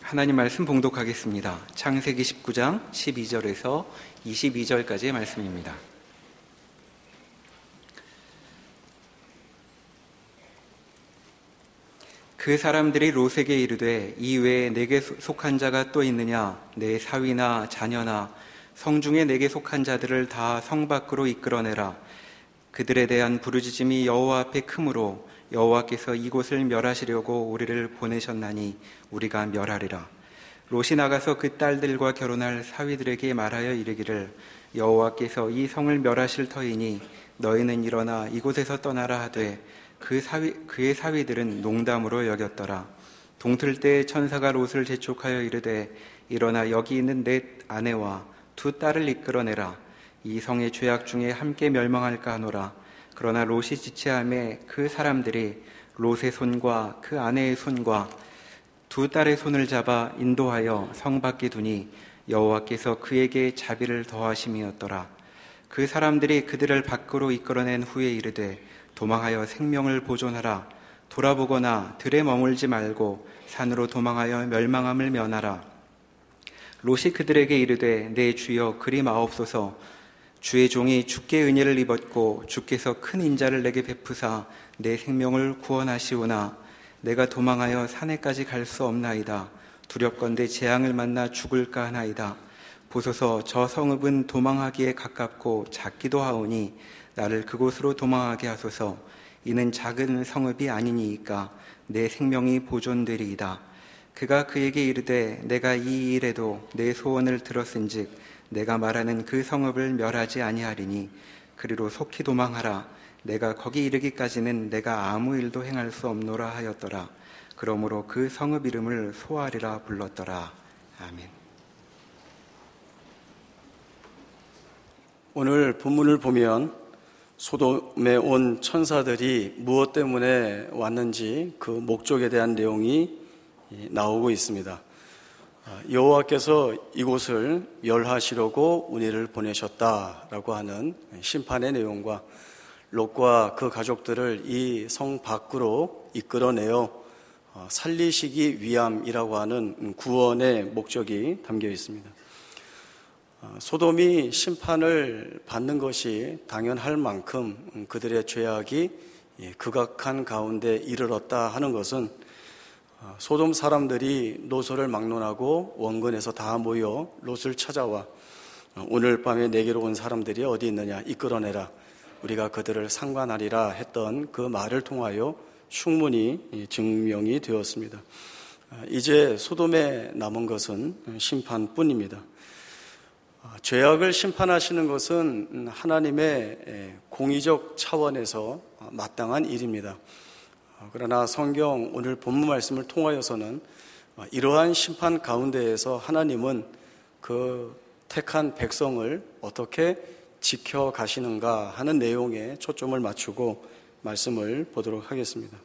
하나님 말씀 봉독하겠습니다. 창세기 19장 12절에서 22절까지의 말씀입니다. 그 사람들이 롯에게 이르되 이 외에 내게 속한 자가 또 있느냐? 내 사위나 자녀나 성중에 내게 속한 자들을 다 성 밖으로 이끌어내라. 그들에 대한 부르짖음이 여호와 앞에 크므로 여호와께서 이곳을 멸하시려고 우리를 보내셨나니 우리가 멸하리라. 롯이 나가서 그 딸들과 결혼할 사위들에게 말하여 이르기를 여호와께서 이 성을 멸하실 터이니 너희는 일어나 이곳에서 떠나라 하되 그의 사위들은 농담으로 여겼더라. 동틀 때 천사가 롯을 재촉하여 이르되 일어나 여기 있는 내 아내와 두 딸을 이끌어내라. 이 성의 죄악 중에 함께 멸망할까 하노라. 그러나 롯이 지체하매 그 사람들이 롯의 손과 그 아내의 손과 두 딸의 손을 잡아 인도하여 성 밖에 두니 여호와께서 그에게 자비를 더하심이었더라. 그 사람들이 그들을 밖으로 이끌어낸 후에 이르되 도망하여 생명을 보존하라. 돌아보거나 들에 머물지 말고 산으로 도망하여 멸망함을 면하라. 롯이 그들에게 이르되 내 주여 그리 마옵소서. 주의 종이 주께 은혜를 입었고 주께서 큰 인자를 내게 베푸사 내 생명을 구원하시오나 내가 도망하여 산에까지 갈 수 없나이다. 두렵건대 재앙을 만나 죽을까 하나이다. 보소서 저 성읍은 도망하기에 가깝고 작기도 하오니 나를 그곳으로 도망하게 하소서. 이는 작은 성읍이 아니니이까 내 생명이 보존되리이다. 그가 그에게 이르되 내가 이 일에도 내 소원을 들었은즉 내가 말하는 그 성읍을 멸하지 아니하리니 그리로 속히 도망하라. 내가 거기 이르기까지는 내가 아무 일도 행할 수 없노라 하였더라. 그러므로 그 성읍 이름을 소알이라 불렀더라. 아멘. 오늘 본문을 보면 소돔에 온 천사들이 무엇 때문에 왔는지 그 목적에 대한 내용이 나오고 있습니다. 여호와께서 이곳을 멸하시려고 우리를 보내셨다라고 하는 심판의 내용과 롯과 그 가족들을 이 성 밖으로 이끌어내어 살리시기 위함이라고 하는 구원의 목적이 담겨 있습니다. 소돔이 심판을 받는 것이 당연할 만큼 그들의 죄악이 극악한 가운데 이르렀다 하는 것은 소돔 사람들이 롯을 막론하고 원근에서 다 모여 롯을 찾아와 오늘 밤에 내게로 온 사람들이 어디 있느냐 이끌어내라 우리가 그들을 상관하리라 했던 그 말을 통하여 충분히 증명이 되었습니다. 이제 소돔에 남은 것은 심판뿐입니다. 죄악을 심판하시는 것은 하나님의 공의적 차원에서 마땅한 일입니다. 그러나 성경 오늘 본문 말씀을 통하여서는 이러한 심판 가운데에서 하나님은 그 택한 백성을 어떻게 지켜가시는가 하는 내용에 초점을 맞추고 말씀을 보도록 하겠습니다.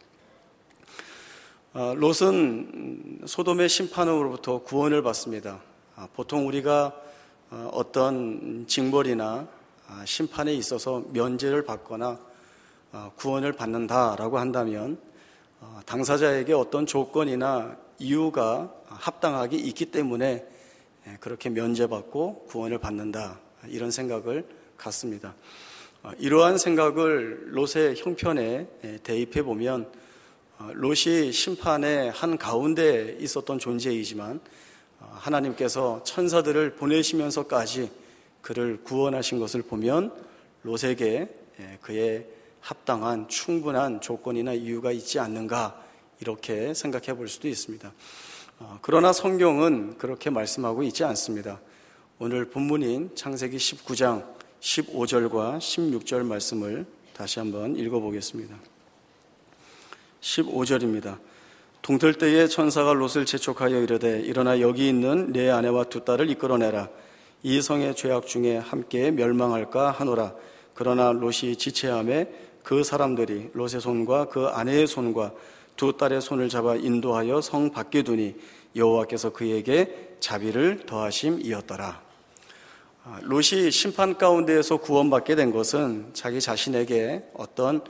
롯은 소돔의 심판으로부터 구원을 받습니다. 보통 우리가 어떤 징벌이나 심판에 있어서 면제를 받거나 구원을 받는다라고 한다면 당사자에게 어떤 조건이나 이유가 합당하게 있기 때문에 그렇게 면제받고 구원을 받는다 이런 생각을 갖습니다. 이러한 생각을 롯의 형편에 대입해 보면 롯이 심판의 한 가운데 있었던 존재이지만 하나님께서 천사들을 보내시면서까지 그를 구원하신 것을 보면 롯에게 그의 합당한 충분한 조건이나 이유가 있지 않는가 이렇게 생각해 볼 수도 있습니다. 그러나 성경은 그렇게 말씀하고 있지 않습니다. 오늘 본문인 창세기 19장 15절과 16절 말씀을 다시 한번 읽어보겠습니다. 15절입니다. 동틀 때에 천사가 롯을 재촉하여 이르되 일어나 여기 있는 내 아내와 두 딸을 이끌어내라. 이 성의 죄악 중에 함께 멸망할까 하노라. 그러나 롯이 지체하매 그 사람들이 롯의 손과 그 아내의 손과 두 딸의 손을 잡아 인도하여 성 밖에 두니 여호와께서 그에게 자비를 더하심이었더라. 롯이 심판 가운데에서 구원받게 된 것은 자기 자신에게 어떤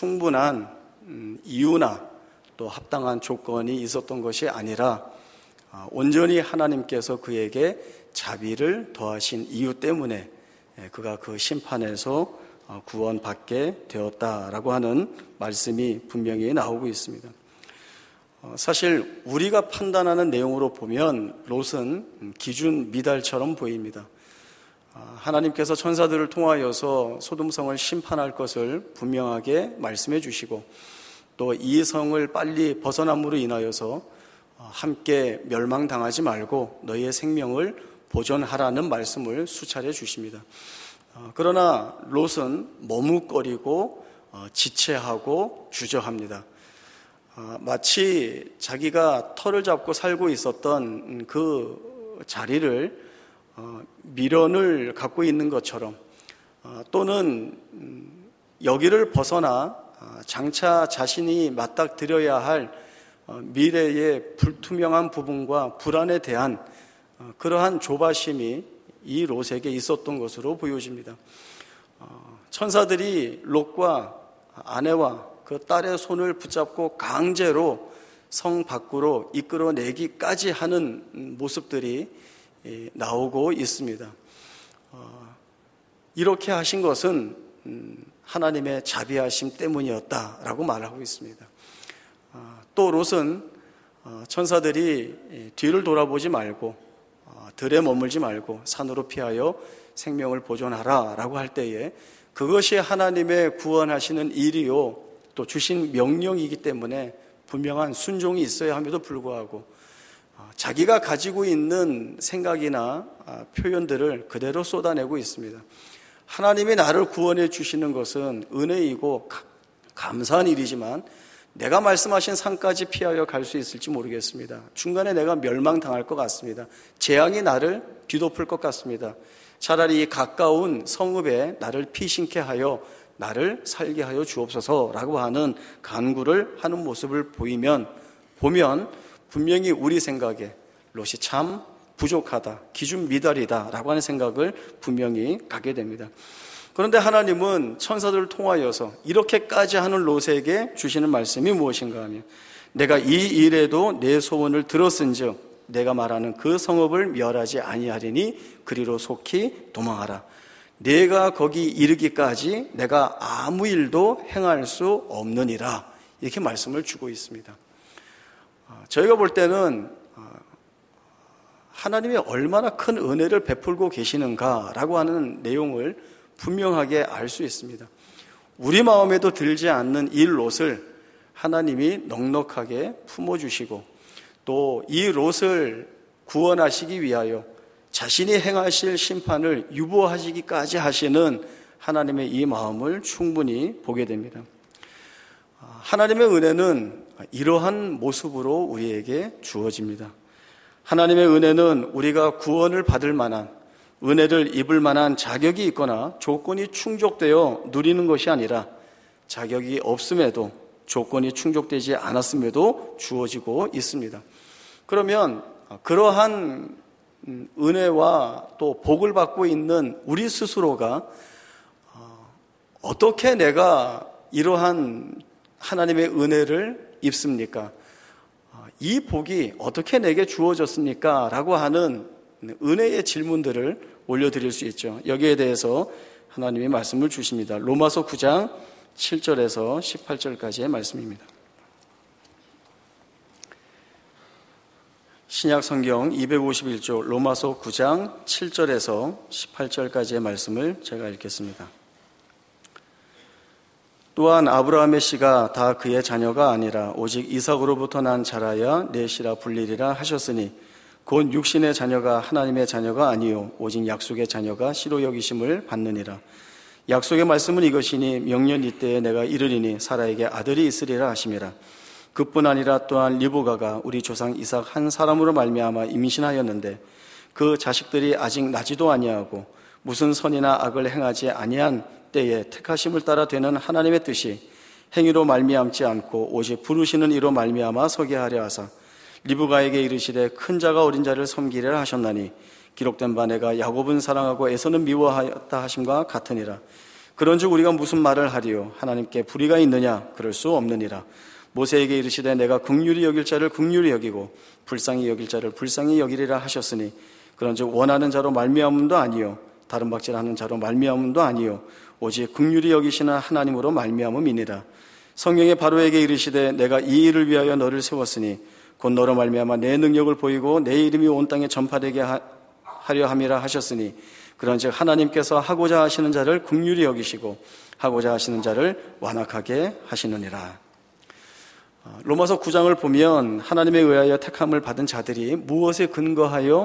충분한 이유나 또 합당한 조건이 있었던 것이 아니라 온전히 하나님께서 그에게 자비를 더하신 이유 때문에 그가 그 심판에서 구원받게 되었다라고 하는 말씀이 분명히 나오고 있습니다. 사실 우리가 판단하는 내용으로 보면 롯은 기준 미달처럼 보입니다. 하나님께서 천사들을 통하여서 소돔성을 심판할 것을 분명하게 말씀해 주시고 또 이 성을 빨리 벗어남으로 인하여서 함께 멸망당하지 말고 너희의 생명을 보존하라는 말씀을 수차례 주십니다. 그러나 롯은 머뭇거리고 지체하고 주저합니다. 마치 자기가 터를 잡고 살고 있었던 그 자리를 미련을 갖고 있는 것처럼 또는 여기를 벗어나 장차 자신이 맞닥뜨려야 할 미래의 불투명한 부분과 불안에 대한 그러한 조바심이 이 롯에게 있었던 것으로 보여집니다. 천사들이 롯과 아내와 그 딸의 손을 붙잡고 강제로 성 밖으로 이끌어내기까지 하는 모습들이 나오고 있습니다. 이렇게 하신 것은 하나님의 자비하심 때문이었다라고 말하고 있습니다. 또 롯은 천사들이 뒤를 돌아보지 말고 들에 머물지 말고 산으로 피하여 생명을 보존하라 라고 할 때에 그것이 하나님의 구원하시는 일이요 또 주신 명령이기 때문에 분명한 순종이 있어야 함에도 불구하고 자기가 가지고 있는 생각이나 표현들을 그대로 쏟아내고 있습니다. 하나님이 나를 구원해 주시는 것은 은혜이고 감사한 일이지만 내가 말씀하신 산까지 피하여 갈 수 있을지 모르겠습니다. 중간에 내가 멸망당할 것 같습니다. 재앙이 나를 뒤덮을 것 같습니다. 차라리 이 가까운 성읍에 나를 피신케 하여 나를 살게 하여 주옵소서라고 하는 간구를 하는 모습을 보면 분명히 우리 생각에 롯이 참 부족하다, 기준 미달이다 라고 하는 생각을 분명히 갖게 됩니다. 그런데 하나님은 천사들을 통하여서 이렇게까지 하는 롯에게 주시는 말씀이 무엇인가 하면 내가 이 일에도 내 소원을 들었은즉 내가 말하는 그 성읍을 멸하지 아니하리니 그리로 속히 도망하라. 내가 거기 이르기까지 내가 아무 일도 행할 수 없느니라. 이렇게 말씀을 주고 있습니다. 저희가 볼 때는 하나님이 얼마나 큰 은혜를 베풀고 계시는가라고 하는 내용을 분명하게 알 수 있습니다. 우리 마음에도 들지 않는 이 롯을 하나님이 넉넉하게 품어주시고 또 이 롯을 구원하시기 위하여 자신이 행하실 심판을 유보하시기까지 하시는 하나님의 이 마음을 충분히 보게 됩니다. 하나님의 은혜는 이러한 모습으로 우리에게 주어집니다. 하나님의 은혜는 우리가 구원을 받을 만한 은혜를 입을 만한 자격이 있거나 조건이 충족되어 누리는 것이 아니라 자격이 없음에도 조건이 충족되지 않았음에도 주어지고 있습니다. 그러면 그러한 은혜와 또 복을 받고 있는 우리 스스로가 어떻게 내가 이러한 하나님의 은혜를 입습니까? 이 복이 어떻게 내게 주어졌습니까? 라고 하는 은혜의 질문들을 올려드릴 수 있죠. 여기에 대해서 하나님이 말씀을 주십니다. 로마서 9장 7절에서 18절까지의 말씀입니다. 신약 성경 251조 로마서 9장 7절에서 18절까지의 말씀을 제가 읽겠습니다. 또한 아브라함의 씨가 다 그의 자녀가 아니라 오직 이삭으로부터 난 자라야 내 씨라 불리리라 하셨으니 곧 육신의 자녀가 하나님의 자녀가 아니요 오직 약속의 자녀가 씨로 여기심을 받느니라. 약속의 말씀은 이것이니 명년 이때에 내가 이르리니 사라에게 아들이 있으리라 하심이라. 그뿐 아니라 또한 리브가가 우리 조상 이삭 한 사람으로 말미암아 임신하였는데 그 자식들이 아직 나지도 아니하고 무슨 선이나 악을 행하지 아니한 때에 택하심을 따라 되는 하나님의 뜻이 행위로 말미암지 않고 오직 부르시는 이로 말미암아 서게 하려 하사 리브가에게 이르시되 큰 자가 어린 자를 섬기리라 하셨나니 기록된 바 내가 야곱은 사랑하고 에서는 미워하였다 하심과 같으니라. 그런즉 우리가 무슨 말을 하리요? 하나님께 불의가 있느냐? 그럴 수 없느니라. 모세에게 이르시되 내가 긍휼히 여길 자를 긍휼히 여기고 불쌍히 여길 자를 불쌍히 여기리라 하셨으니 그런즉 원하는 자로 말미암음도 아니요 다른 박질하는 자로 말미암음도 아니요 오직 긍휼히 여기시는 하나님으로 말미암음이니라. 성경에 바로에게 이르시되 내가 이 일을 위하여 너를 세웠으니 곧 너로 말미암아 내 능력을 보이고 내 이름이 온 땅에 전파되게 하려 함이라 하셨으니 그런즉 하나님께서 하고자 하시는 자를 긍휼히 여기시고 하고자 하시는 자를 완악하게 하시느니라. 로마서 9장을 보면 하나님에 의하여 택함을 받은 자들이 무엇에 근거하여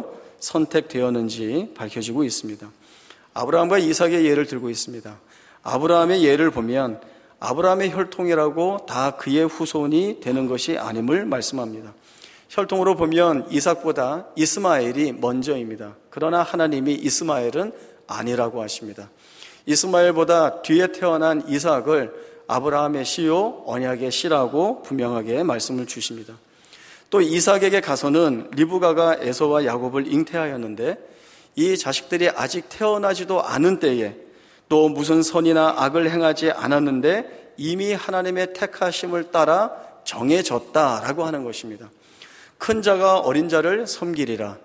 선택되었는지 밝혀지고 있습니다. 아브라함과 이삭의 예를 들고 있습니다. 아브라함의 예를 보면 아브라함의 혈통이라고 다 그의 후손이 되는 것이 아님을 말씀합니다. 혈통으로 보면 이삭보다 이스마엘이 먼저입니다. 그러나 하나님이 이스마엘은 아니라고 하십니다. 이스마엘보다 뒤에 태어난 이삭을 아브라함의 씨요 언약의 씨라고 분명하게 말씀을 주십니다. 또 이삭에게 가서는 리브가가 에서와 야곱을 잉태하였는데 이 자식들이 아직 태어나지도 않은 때에 또 무슨 선이나 악을 행하지 않았는데 이미 하나님의 택하심을 따라 정해졌다라고 하는 것입니다. 큰 자가 어린 자를 섬기리라.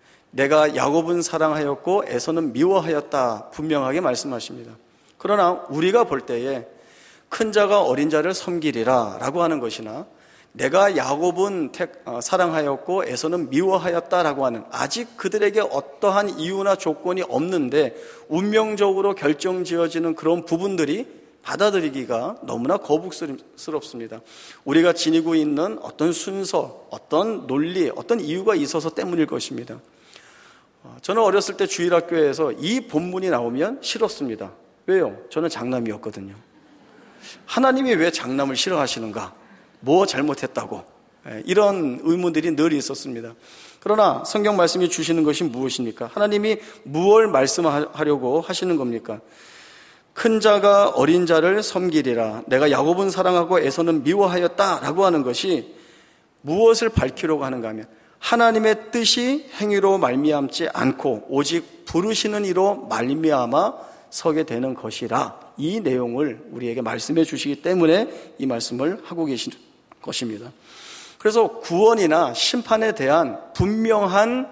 내가 야곱은 사랑하였고 에서는 미워하였다 분명하게 말씀하십니다. 그러나 우리가 볼 때에 큰 자가 어린 자를 섬기리라 라고 하는 것이나 내가 야곱은 사랑하였고 에서는 미워하였다라고 하는 아직 그들에게 어떠한 이유나 조건이 없는데 운명적으로 결정지어지는 그런 부분들이 받아들이기가 너무나 거북스럽습니다. 우리가 지니고 있는 어떤 순서, 어떤 논리, 어떤 이유가 있어서 때문일 것입니다. 저는 어렸을 때 주일학교에서 이 본문이 나오면 싫었습니다. 왜요? 저는 장남이었거든요. 하나님이 왜 장남을 싫어하시는가? 뭐 잘못했다고? 이런 의문들이 늘 있었습니다. 그러나 성경 말씀이 주시는 것이 무엇입니까? 하나님이 무엇을 말씀하려고 하시는 겁니까? 큰 자가 어린 자를 섬기리라. 내가 야곱은 사랑하고 에서는 미워하였다라고 하는 것이 무엇을 밝히려고 하는가 하면 하나님의 뜻이 행위로 말미암지 않고 오직 부르시는 이로 말미암아 서게 되는 것이라. 이 내용을 우리에게 말씀해 주시기 때문에 이 말씀을 하고 계신 것입니다. 그래서 구원이나 심판에 대한 분명한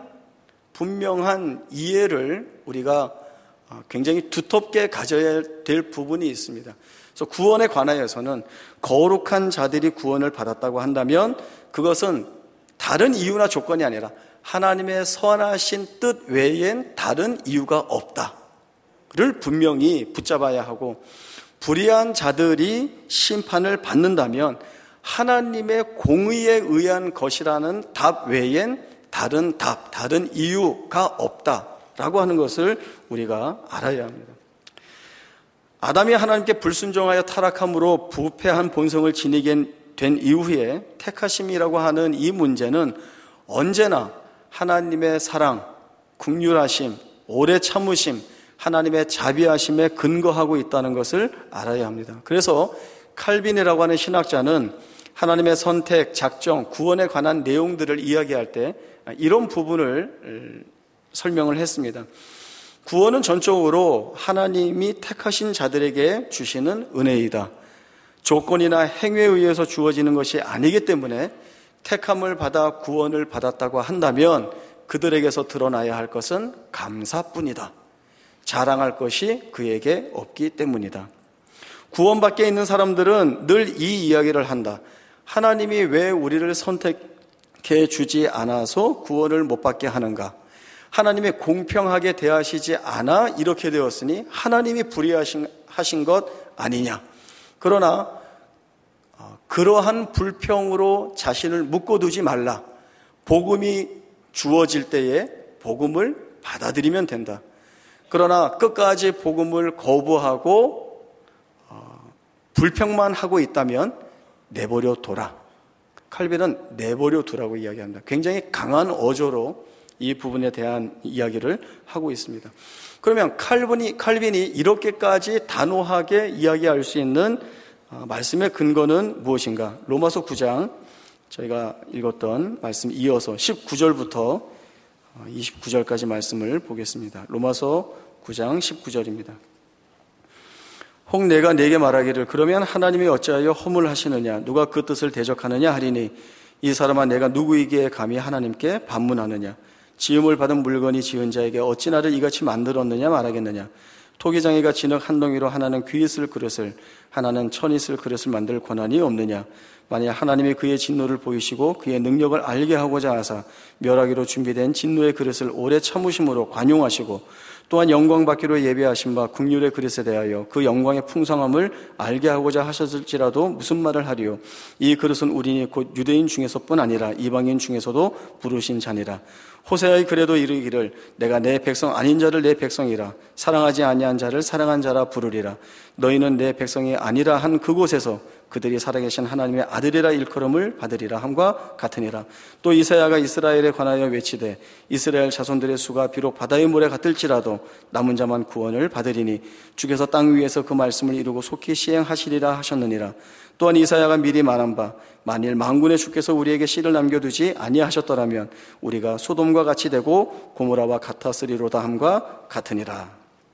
이해를 우리가 굉장히 두텁게 가져야 될 부분이 있습니다. 그래서 구원에 관하여서는 거룩한 자들이 구원을 받았다고 한다면 그것은 다른 이유나 조건이 아니라 하나님의 선하신 뜻 외엔 다른 이유가 없다를 분명히 붙잡아야 하고, 불의한 자들이 심판을 받는다면 하나님의 공의에 의한 것이라는 답 외엔 다른 답, 다른 이유가 없다라고 하는 것을 우리가 알아야 합니다. 아담이 하나님께 불순종하여 타락함으로 부패한 본성을 지니게 된 이후에 택하심이라고 하는 이 문제는 언제나 하나님의 사랑, 긍휼하심, 오래 참으심, 하나님의 자비하심에 근거하고 있다는 것을 알아야 합니다. 그래서 칼빈이라고 하는 신학자는 하나님의 선택, 작정, 구원에 관한 내용들을 이야기할 때 이런 부분을 설명을 했습니다. 구원은 전적으로 하나님이 택하신 자들에게 주시는 은혜이다. 조건이나 행위에 의해서 주어지는 것이 아니기 때문에 택함을 받아 구원을 받았다고 한다면 그들에게서 드러나야 할 것은 감사뿐이다. 자랑할 것이 그에게 없기 때문이다. 구원 밖에 있는 사람들은 늘 이 이야기를 한다. 하나님이 왜 우리를 선택해 주지 않아서 구원을 못 받게 하는가? 하나님이 공평하게 대하시지 않아 이렇게 되었으니 하나님이 불의하신 것 아니냐? 그러나 그러한 불평으로 자신을 묶어두지 말라. 복음이 주어질 때에 복음을 받아들이면 된다. 그러나 끝까지 복음을 거부하고 불평만 하고 있다면 내버려 둬라. 칼빈은 내버려 두라고 이야기합니다. 굉장히 강한 어조로 이 부분에 대한 이야기를 하고 있습니다. 그러면 칼빈이 이렇게까지 단호하게 이야기할 수 있는 말씀의 근거는 무엇인가? 로마서 9장 저희가 읽었던 말씀 이어서 19절부터 29절까지 말씀을 보겠습니다. 로마서 9장 19절입니다. 혹 내가 네게 말하기를 그러면 하나님이 어찌하여 허물하시느냐 누가 그 뜻을 대적하느냐 하리니 이 사람아 내가 누구이기에 감히 하나님께 반문하느냐 지음을 받은 물건이 지은 자에게 어찌 나를 이같이 만들었느냐 말하겠느냐 토기장이가 진흙 한 덩이로 하나는 귀 있을 그릇을 하나는 천 있을 그릇을 만들 권한이 없느냐 만약 하나님이 그의 진노를 보이시고 그의 능력을 알게 하고자 하사 멸하기로 준비된 진노의 그릇을 오래 참으심으로 관용하시고 또한 영광 받기로 예비하신 바 긍휼의 그릇에 대하여 그 영광의 풍성함을 알게 하고자 하셨을지라도 무슨 말을 하리요 이 그릇은 우리니 곧 유대인 중에서뿐 아니라 이방인 중에서도 부르신 자니라 호세아의 그래도 이르기를 내가 내 백성 아닌 자를 내 백성이라 사랑하지 아니한 자를 사랑한 자라 부르리라 너희는 내 백성이 아니라 한 그곳에서 그들이 살아계신 하나님의 아들이라 일컬음을 받으리라 함과 같으니라 또 이사야가 이스라엘에 관하여 외치되 이스라엘 자손들의 수가 비록 바다의 모래 같을지라도 남은 자만 구원을 받으리니 주께서 땅 위에서 그 말씀을 이루고 속히 시행하시리라 하셨느니라 또한 이사야가 미리 말한 바 만일 만군의 주께서 우리에게 씨를 남겨두지 아니하셨더라면 우리가 소돔과 같이 되고 고모라와 같았으리로다 함과 같으니라.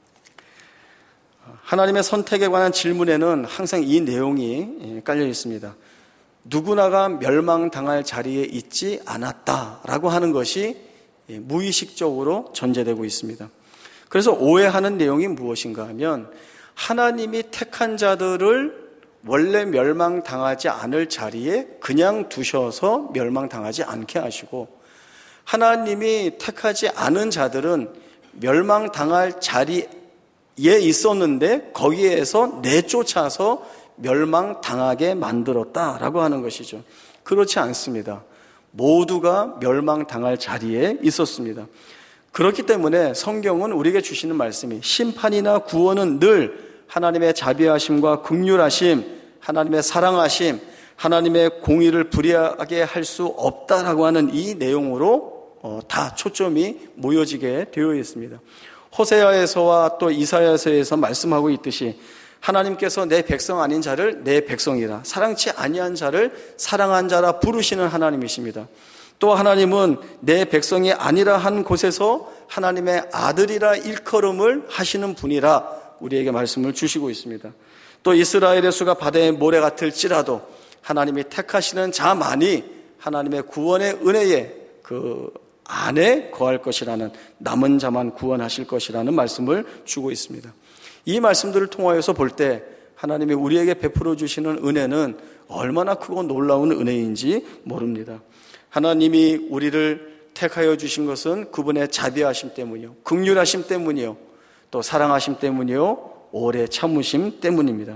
하나님의 선택에 관한 질문에는 항상 이 내용이 깔려 있습니다. 누구나가 멸망당할 자리에 있지 않았다라고 하는 것이 무의식적으로 전제되고 있습니다. 그래서 오해하는 내용이 무엇인가 하면 하나님이 택한 자들을 원래 멸망당하지 않을 자리에 그냥 두셔서 멸망당하지 않게 하시고 하나님이 택하지 않은 자들은 멸망당할 자리에 있었는데 거기에서 내쫓아서 멸망당하게 만들었다라고 하는 것이죠. 그렇지 않습니다. 모두가 멸망당할 자리에 있었습니다. 그렇기 때문에 성경은 우리에게 주시는 말씀이 심판이나 구원은 늘 하나님의 자비하심과 긍휼하심, 하나님의 사랑하심, 하나님의 공의를 불의하게 할 수 없다라고 하는 이 내용으로 다 초점이 모여지게 되어 있습니다. 호세아에서와 또 이사야서에서 말씀하고 있듯이 하나님께서 내 백성 아닌 자를 내 백성이라 사랑치 아니한 자를 사랑한 자라 부르시는 하나님이십니다. 또 하나님은 내 백성이 아니라 한 곳에서 하나님의 아들이라 일컬음을 하시는 분이라 우리에게 말씀을 주시고 있습니다. 또 이스라엘의 수가 바다의 모래 같을지라도 하나님이 택하시는 자만이 하나님의 구원의 은혜에 그 안에 거할 것이라는 남은 자만 구원하실 것이라는 말씀을 주고 있습니다. 이 말씀들을 통하여서 볼 때 하나님이 우리에게 베풀어 주시는 은혜는 얼마나 크고 놀라운 은혜인지 모릅니다. 하나님이 우리를 택하여 주신 것은 그분의 자비하심 때문이요, 긍휼하심 때문이요, 또 사랑하심 때문이요, 오래 참으심 때문입니다.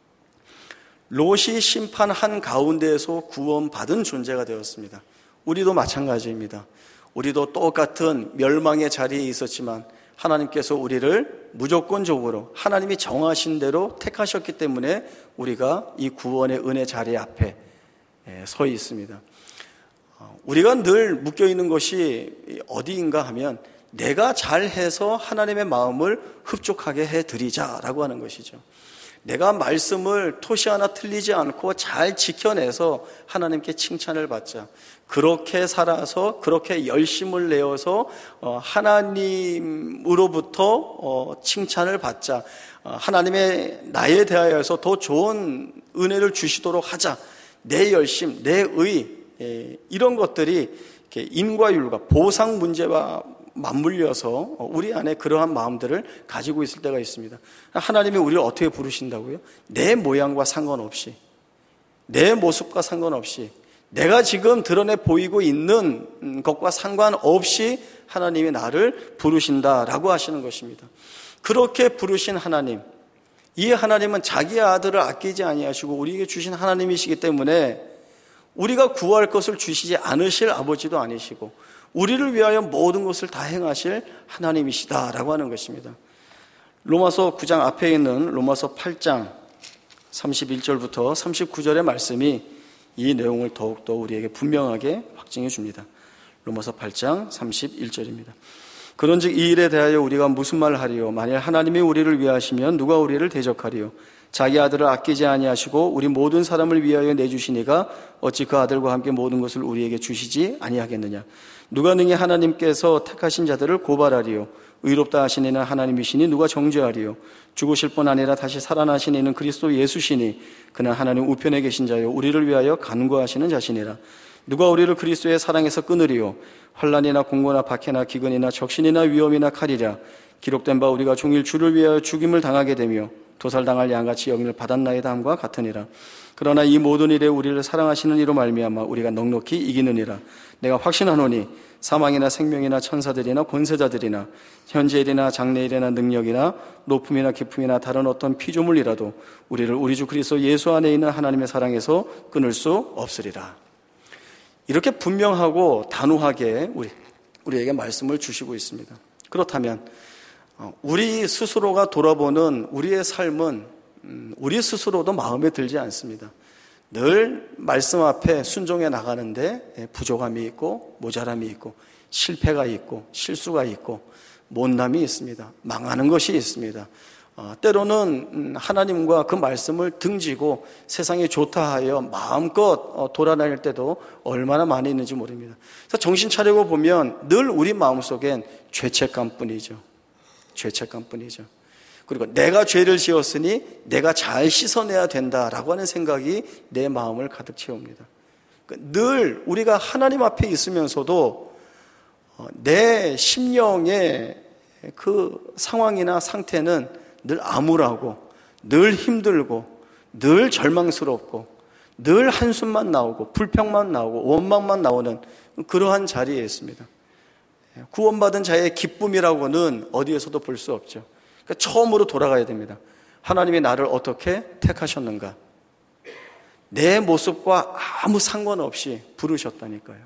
롯이 심판한 가운데에서 구원받은 존재가 되었습니다. 우리도 마찬가지입니다. 우리도 똑같은 멸망의 자리에 있었지만 하나님께서 우리를 무조건적으로 하나님이 정하신 대로 택하셨기 때문에 우리가 이 구원의 은혜 자리 앞에 서 있습니다. 우리가 늘 묶여있는 것이 어디인가 하면 내가 잘해서 하나님의 마음을 흡족하게 해드리자라고 하는 것이죠. 내가 말씀을 토시 하나 틀리지 않고 잘 지켜내서 하나님께 칭찬을 받자. 그렇게 살아서 그렇게 열심을 내어서 하나님으로부터 칭찬을 받자. 하나님의 나에 대하여서 더 좋은 은혜를 주시도록 하자. 내 열심, 내 의, 이런 것들이 인과 율과 보상 문제와 맞물려서 우리 안에 그러한 마음들을 가지고 있을 때가 있습니다. 하나님이 우리를 어떻게 부르신다고요? 내 모양과 상관없이, 내 모습과 상관없이, 내가 지금 드러내 보이고 있는 것과 상관없이 하나님이 나를 부르신다라고 하시는 것입니다. 그렇게 부르신 하나님, 이 하나님은 자기의 아들을 아끼지 아니하시고 우리에게 주신 하나님이시기 때문에 우리가 구할 것을 주시지 않으실 아버지도 아니시고 우리를 위하여 모든 것을 다 행하실 하나님이시다라고 하는 것입니다. 로마서 9장 앞에 있는 로마서 8장 31절부터 39절의 말씀이 이 내용을 더욱더 우리에게 분명하게 확증해 줍니다. 로마서 8장 31절입니다. 그런즉 이 일에 대하여 우리가 무슨 말을 하리요? 만일 하나님이 우리를 위하시면 누가 우리를 대적하리요? 자기 아들을 아끼지 아니하시고 우리 모든 사람을 위하여 내주시니가 어찌 그 아들과 함께 모든 것을 우리에게 주시지 아니하겠느냐. 누가 능히 하나님께서 택하신 자들을 고발하리요. 의롭다 하신 이는 하나님이시니 누가 정죄하리요. 죽으실 뿐 아니라 다시 살아나신 이는 그리스도 예수시니 그는 하나님 우편에 계신 자요 우리를 위하여 간구하시는 자시니라. 누가 우리를 그리스도의 사랑에서 끊으리요. 환난이나 공고나 박해나 기근이나 적신이나 위험이나 칼이랴. 기록된 바 우리가 종일 주를 위하여 죽임을 당하게 되며 도살당할 양같이 여김을 받았나이다 함과 같으니라. 그러나 이 모든 일에 우리를 사랑하시는 이로 말미암아 우리가 넉넉히 이기느니라. 내가 확신하노니 사망이나 생명이나 천사들이나 권세자들이나 현재일이나 장래일이나 능력이나 높음이나 깊음이나 다른 어떤 피조물이라도 우리를 우리 주 그리스도 예수 안에 있는 하나님의 사랑에서 끊을 수 없으리라. 이렇게 분명하고 단호하게 우리에게 말씀을 주시고 있습니다. 그렇다면 우리 스스로가 돌아보는 우리의 삶은 우리 스스로도 마음에 들지 않습니다. 늘 말씀 앞에 순종해 나가는데 부족함이 있고 모자람이 있고 실패가 있고 실수가 있고 못남이 있습니다. 망하는 것이 있습니다. 때로는 하나님과 그 말씀을 등지고 세상이 좋다 하여 마음껏 돌아다닐 때도 얼마나 많이 있는지 모릅니다. 그래서 정신 차리고 보면 늘 우리 마음속엔 죄책감뿐이죠. 죄책감뿐이죠. 그리고 내가 죄를 지었으니 내가 잘 씻어내야 된다라고 하는 생각이 내 마음을 가득 채웁니다. 늘 우리가 하나님 앞에 있으면서도 내 심령의 그 상황이나 상태는 늘 암울하고 늘 힘들고 늘 절망스럽고 늘 한숨만 나오고 불평만 나오고 원망만 나오는 그러한 자리에 있습니다. 구원받은 자의 기쁨이라고는 어디에서도 볼 수 없죠. 그러니까 처음으로 돌아가야 됩니다. 하나님이 나를 어떻게 택하셨는가? 내 모습과 아무 상관없이 부르셨다니까요.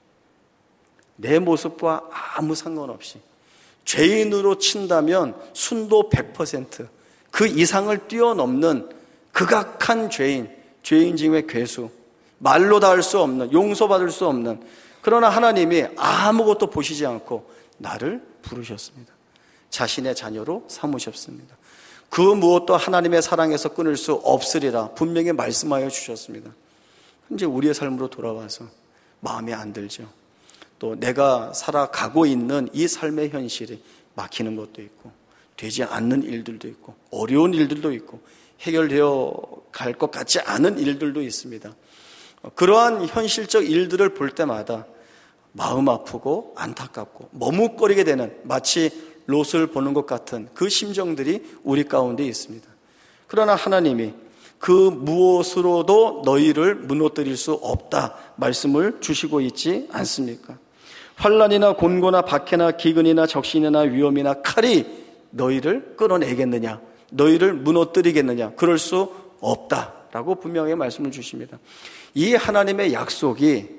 내 모습과 아무 상관없이 죄인으로 친다면 순도 100%, 그 이상을 뛰어넘는 극악한 죄인 중에 괴수, 말로 다 할 수 없는, 용서받을 수 없는, 그러나 하나님이 아무것도 보시지 않고 나를 부르셨습니다. 자신의 자녀로 삼으셨습니다. 그 무엇도 하나님의 사랑에서 끊을 수 없으리라 분명히 말씀하여 주셨습니다. 이제 우리의 삶으로 돌아와서 마음에 안 들죠. 또 내가 살아가고 있는 이 삶의 현실이 막히는 것도 있고 되지 않는 일들도 있고 어려운 일들도 있고 해결되어 갈 것 같지 않은 일들도 있습니다. 그러한 현실적 일들을 볼 때마다 마음 아프고 안타깝고 머뭇거리게 되는 마치 롯을 보는 것 같은 그 심정들이 우리 가운데 있습니다. 그러나 하나님이 그 무엇으로도 너희를 무너뜨릴 수 없다 말씀을 주시고 있지 않습니까? 환난이나 곤고나 박해나 기근이나 적신이나 위험이나 칼이 너희를 끌어내겠느냐, 너희를 무너뜨리겠느냐, 그럴 수 없다라고 분명히 말씀을 주십니다. 이 하나님의 약속이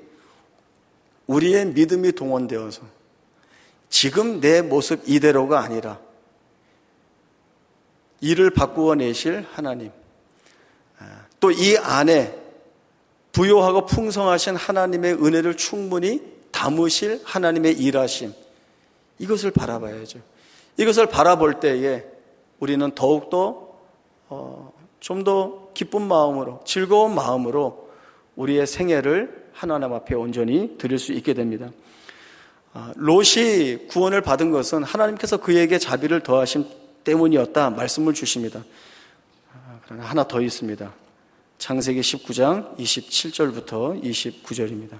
우리의 믿음이 동원되어서 지금 내 모습 이대로가 아니라 이를 바꾸어 내실 하나님, 또 이 안에 부요하고 풍성하신 하나님의 은혜를 충분히 담으실 하나님의 일하심, 이것을 바라봐야죠. 이것을 바라볼 때에 우리는 더욱더 좀 더 기쁜 마음으로, 즐거운 마음으로 우리의 생애를 하나님 앞에 온전히 드릴 수 있게 됩니다. 롯이 구원을 받은 것은 하나님께서 그에게 자비를 더하심 때문이었다 말씀을 주십니다. 그러나 하나 더 있습니다. 창세기 19장 27절부터 29절입니다.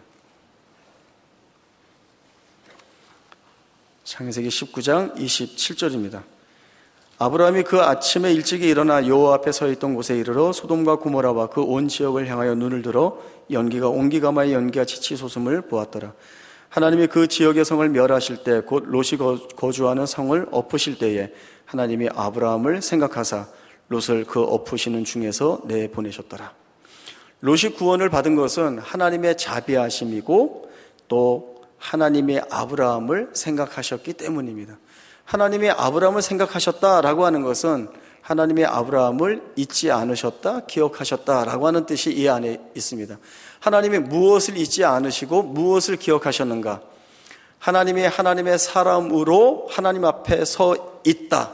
창세기 19장 27절입니다. 아브라함이 그 아침에 일찍이 일어나 여호와 앞에 서 있던 곳에 이르러 소돔과 고모라와 그 온 지역을 향하여 눈을 들어 연기가 옹기가마의 연기가 치솟음을 보았더라. 하나님이 그 지역의 성을 멸하실 때 곧 롯이 거주하는 성을 엎으실 때에 하나님이 아브라함을 생각하사 롯을 그 엎으시는 중에서 내보내셨더라. 롯이 구원을 받은 것은 하나님의 자비하심이고 또 하나님이 아브라함을 생각하셨기 때문입니다. 하나님이 아브라함을 생각하셨다라고 하는 것은 하나님이 아브라함을 잊지 않으셨다, 기억하셨다라고 하는 뜻이 이 안에 있습니다. 하나님이 무엇을 잊지 않으시고 무엇을 기억하셨는가? 하나님이 하나님의 사람으로 하나님 앞에 서 있다.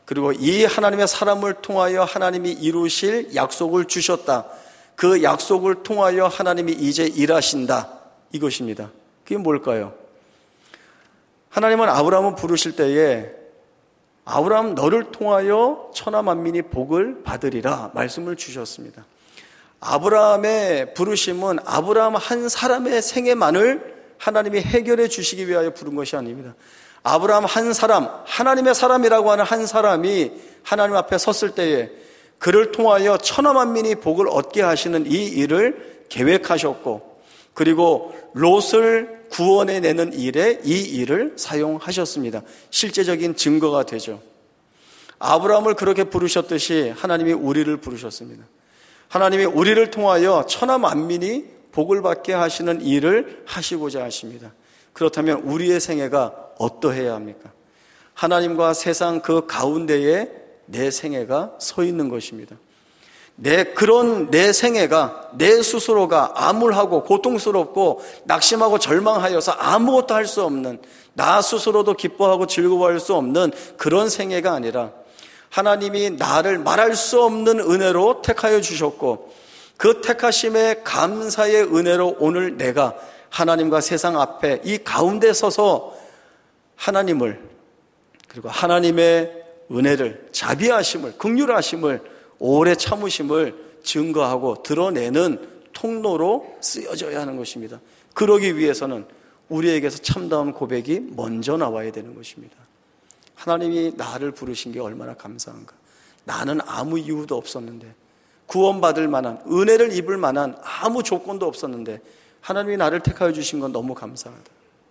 그리고 이 하나님의 사람을 통하여 하나님이 이루실 약속을 주셨다. 그 약속을 통하여 하나님이 이제 일하신다. 이것입니다. 그게 뭘까요? 하나님은 아브라함을 부르실 때에 아브라함 너를 통하여 천하 만민이 복을 받으리라 말씀을 주셨습니다. 아브라함의 부르심은 아브라함 한 사람의 생애만을 하나님이 해결해 주시기 위하여 부른 것이 아닙니다. 아브라함 한 사람, 하나님의 사람이라고 하는 한 사람이 하나님 앞에 섰을 때에 그를 통하여 천하 만민이 복을 얻게 하시는 이 일을 계획하셨고, 그리고 롯을 구원해내는 일에 이 일을 사용하셨습니다. 실제적인 증거가 되죠. 아브라함을 그렇게 부르셨듯이 하나님이 우리를 부르셨습니다. 하나님이 우리를 통하여 천하 만민이 복을 받게 하시는 일을 하시고자 하십니다. 그렇다면 우리의 생애가 어떠해야 합니까? 하나님과 세상 그 가운데에 내 생애가 서 있는 것입니다. 그런 내 생애가, 내 스스로가 암울하고 고통스럽고 낙심하고 절망하여서 아무것도 할 수 없는, 나 스스로도 기뻐하고 즐거워할 수 없는 그런 생애가 아니라 하나님이 나를 말할 수 없는 은혜로 택하여 주셨고, 그 택하심의 감사의 은혜로 오늘 내가 하나님과 세상 앞에 이 가운데 서서 하나님을, 그리고 하나님의 은혜를, 자비하심을, 긍휼하심을, 오래 참으심을 증거하고 드러내는 통로로 쓰여져야 하는 것입니다. 그러기 위해서는 우리에게서 참다운 고백이 먼저 나와야 되는 것입니다. 하나님이 나를 부르신 게 얼마나 감사한가. 나는 아무 이유도 없었는데, 구원받을 만한, 은혜를 입을 만한 아무 조건도 없었는데 하나님이 나를 택하여 주신 건 너무 감사하다.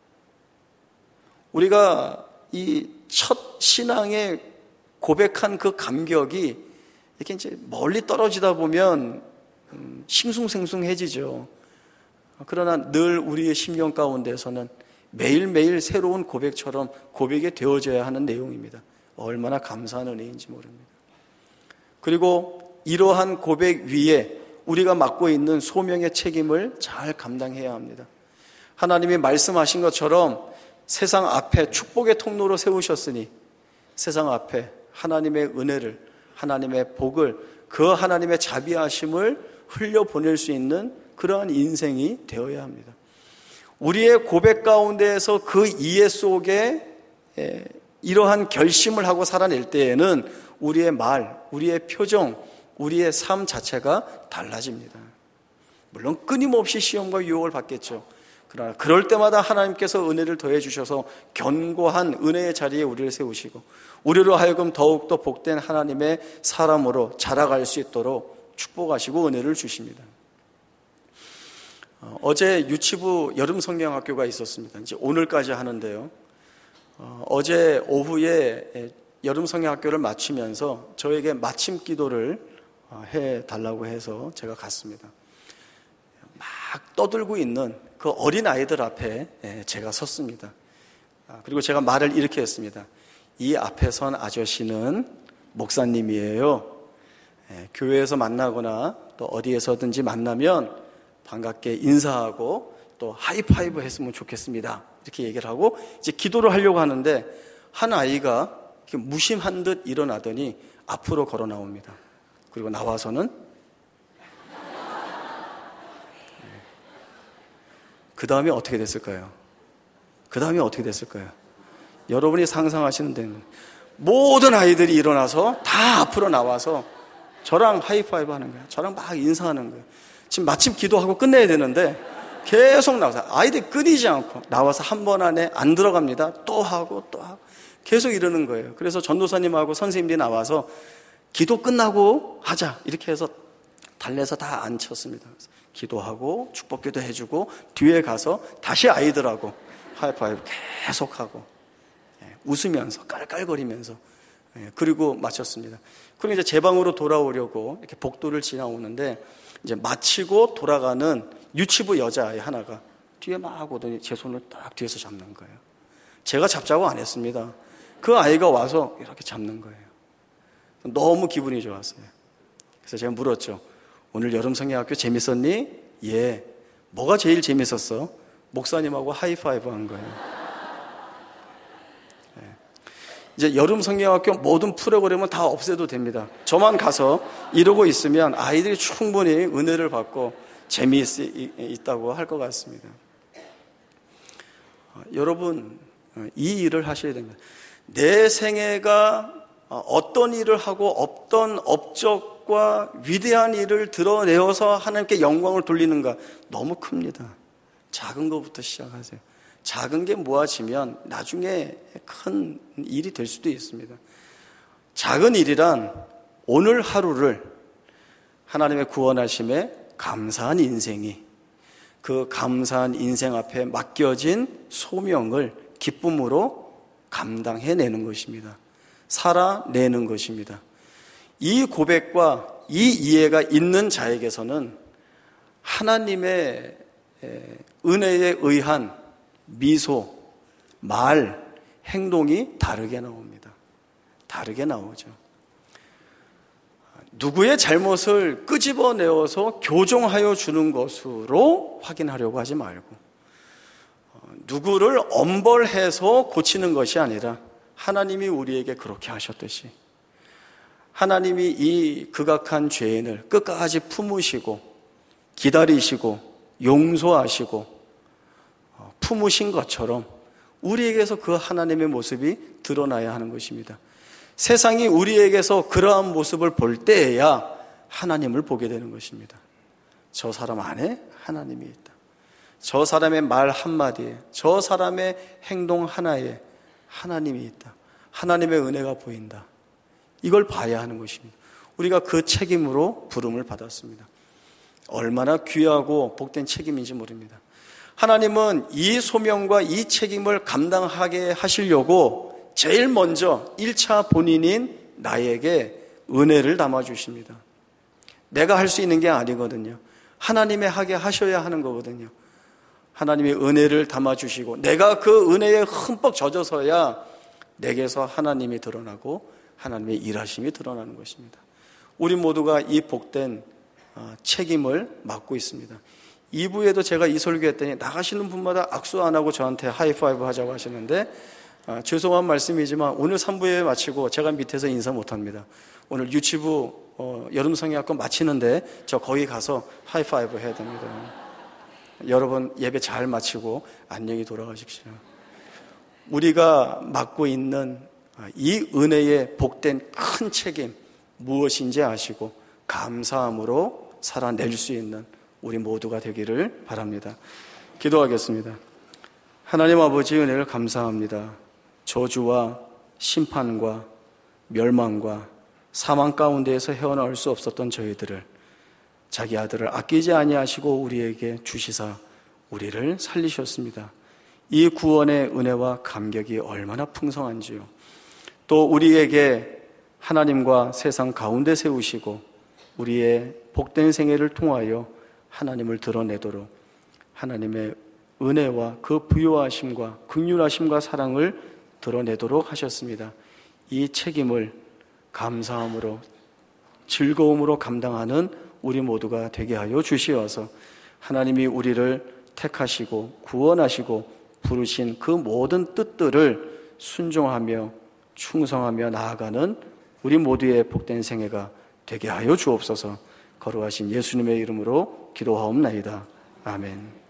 우리가 이 첫 신앙에 고백한 그 감격이 이렇게 이제 멀리 떨어지다 보면 싱숭생숭해지죠. 그러나 늘 우리의 심령 가운데서는 매일매일 새로운 고백처럼 고백이 되어져야 하는 내용입니다. 얼마나 감사한 은혜인지 모릅니다. 그리고 이러한 고백 위에 우리가 맡고 있는 소명의 책임을 잘 감당해야 합니다. 하나님이 말씀하신 것처럼 세상 앞에 축복의 통로로 세우셨으니 세상 앞에 하나님의 은혜를, 하나님의 복을, 그 하나님의 자비하심을 흘려보낼 수 있는 그러한 인생이 되어야 합니다. 우리의 고백 가운데에서 그 이해 속에 이러한 결심을 하고 살아낼 때에는 우리의 말, 우리의 표정, 우리의 삶 자체가 달라집니다. 물론 끊임없이 시험과 유혹을 받겠죠. 그러나 그럴 때마다 하나님께서 은혜를 더해 주셔서 견고한 은혜의 자리에 우리를 세우시고 우리로 하여금 더욱더 복된 하나님의 사람으로 자라갈 수 있도록 축복하시고 은혜를 주십니다. 어제 유치부 여름 성경학교가 있었습니다. 이제 오늘까지 하는데요. 어제 오후에 여름 성경학교를 마치면서 저에게 마침 기도를 해달라고 해서 제가 갔습니다. 막 떠들고 있는 그 어린 아이들 앞에 제가 섰습니다. 그리고 제가 말을 이렇게 했습니다. 이 앞에 선 아저씨는 목사님이에요. 교회에서 만나거나 또 어디에서든지 만나면 반갑게 인사하고 또 하이파이브 했으면 좋겠습니다. 이렇게 얘기를 하고 이제 기도를 하려고 하는데 한 아이가 무심한 듯 일어나더니 앞으로 걸어 나옵니다. 그리고 나와서는 그 다음에 어떻게 됐을까요? 그 다음에 어떻게 됐을까요? 여러분이 상상하시는 데는 모든 아이들이 일어나서 다 앞으로 나와서 저랑 하이파이브 하는 거예요. 저랑 막 인사하는 거예요. 지금 마침 기도하고 끝내야 되는데 계속 나와서 아이들이 끊이지 않고 나와서 한 번 안에 안 들어갑니다. 또 하고 또 하고 계속 이러는 거예요. 그래서 전도사님하고 선생님들이 나와서 기도 끝나고 하자 이렇게 해서 달래서 다 앉혔습니다. 기도하고 축복기도 해주고 뒤에 가서 다시 아이들하고 하이파이브 계속하고 웃으면서 깔깔거리면서 그리고 마쳤습니다. 그리고 이제 제 방으로 돌아오려고 이렇게 복도를 지나오는데 이제 마치고 돌아가는 유치부 여자아이 하나가 뒤에 막 오더니 제 손을 딱 뒤에서 잡는 거예요. 제가 잡자고 안 했습니다. 그 아이가 와서 이렇게 잡는 거예요. 너무 기분이 좋았어요. 그래서 제가 물었죠. 오늘 여름 성경학교 재밌었니? 예. 뭐가 제일 재밌었어? 목사님하고 하이파이브 한 거예요. 이제 여름 성경학교 모든 프로그램은 다 없애도 됩니다. 저만 가서 이러고 있으면 아이들이 충분히 은혜를 받고 재미있다고 할 것 같습니다. 여러분, 이 일을 하셔야 됩니다. 내 생애가 어떤 일을 하고 어떤 업적과 위대한 일을 드러내어서 하나님께 영광을 돌리는가 너무 큽니다. 작은 것부터 시작하세요. 작은 게 모아지면 나중에 큰 일이 될 수도 있습니다. 작은 일이란 오늘 하루를 하나님의 구원하심에 감사한 인생이 그 감사한 인생 앞에 맡겨진 소명을 기쁨으로 감당해내는 것입니다. 살아내는 것입니다. 이 고백과 이 이해가 있는 자에게서는 하나님의 은혜에 의한 미소, 말, 행동이 다르게 나옵니다. 다르게 나오죠. 누구의 잘못을 끄집어내어서 교정하여 주는 것으로 확인하려고 하지 말고, 누구를 엄벌해서 고치는 것이 아니라 하나님이 우리에게 그렇게 하셨듯이 하나님이 이 극악한 죄인을 끝까지 품으시고 기다리시고 용서하시고 품으신 것처럼 우리에게서 그 하나님의 모습이 드러나야 하는 것입니다. 세상이 우리에게서 그러한 모습을 볼 때에야 하나님을 보게 되는 것입니다. 저 사람 안에 하나님이 있다. 저 사람의 말 한마디에, 저 사람의 행동 하나에 하나님이 있다. 하나님의 은혜가 보인다. 이걸 봐야 하는 것입니다. 우리가 그 책임으로 부름을 받았습니다. 얼마나 귀하고 복된 책임인지 모릅니다. 하나님은 이 소명과 이 책임을 감당하게 하시려고 제일 먼저 1차 본인인 나에게 은혜를 담아주십니다. 내가 할 수 있는 게 아니거든요. 하나님의 하게 하셔야 하는 거거든요. 하나님의 은혜를 담아주시고 내가 그 은혜에 흠뻑 젖어서야 내게서 하나님이 드러나고 하나님의 일하심이 드러나는 것입니다. 우리 모두가 이 복된 책임을 맡고 있습니다. 2부에도 제가 이 설교했더니 나가시는 분마다 악수 안 하고 저한테 하이파이브 하자고 하시는데 죄송한 말씀이지만 오늘 3부에 마치고 제가 밑에서 인사 못합니다. 오늘 유치부 여름 성경학교 마치는데 저 거기 가서 하이파이브 해야 됩니다. 여러분 예배 잘 마치고 안녕히 돌아가십시오. 우리가 맡고 있는 이 은혜의 복된 큰 책임 무엇인지 아시고 감사함으로 살아낼 수 있는 우리 모두가 되기를 바랍니다. 기도하겠습니다. 하나님 아버지 은혜를 감사합니다. 저주와 심판과 멸망과 사망 가운데에서 헤어나올 수 없었던 저희들을 자기 아들을 아끼지 아니하시고 우리에게 주시사 우리를 살리셨습니다. 이 구원의 은혜와 감격이 얼마나 풍성한지요. 또 우리에게 하나님과 세상 가운데 세우시고 우리의 복된 생애를 통하여 하나님을 드러내도록 하나님의 은혜와 그 부요하심과 긍휼하심과 사랑을 드러내도록 하셨습니다. 이 책임을 감사함으로 즐거움으로 감당하는 우리 모두가 되게 하여 주시어서 하나님이 우리를 택하시고 구원하시고 부르신 그 모든 뜻들을 순종하며 충성하며 나아가는 우리 모두의 복된 생애가 되게 하여 주옵소서. 거룩하신 예수님의 이름으로 기도하옵나이다. 아멘.